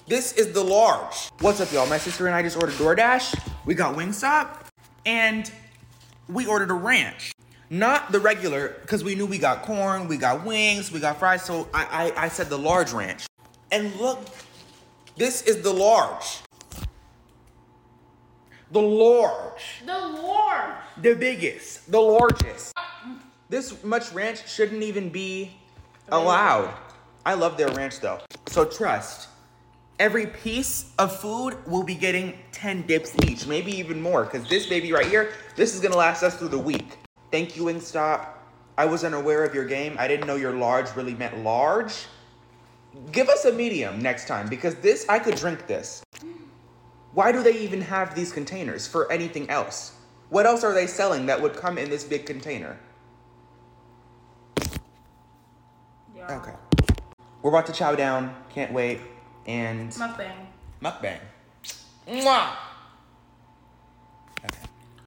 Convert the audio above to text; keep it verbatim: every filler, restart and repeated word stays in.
This is the large. What's up, y'all? My sister and I just ordered DoorDash. We got Wingstop, and we ordered a ranch. Not the regular, because we knew we got corn, we got wings, we got fries, so I, I, I said the large ranch. And look, this is the large. The large. The large. The biggest. The largest. This much ranch shouldn't even be allowed. I love their ranch though. So trust, every piece of food will be getting ten dips each, maybe even more, because this baby right here, this is gonna last us through the week. Thank you, Wingstop. I was unaware of your game. I didn't know your large really meant large. Give us a medium next time, because this, I could drink this. Why do they even have these containers for anything else? What else are they selling that would come in this big container? Yeah. Okay. We're about to chow down. Can't wait. And Mukbang. mukbang. Mwah!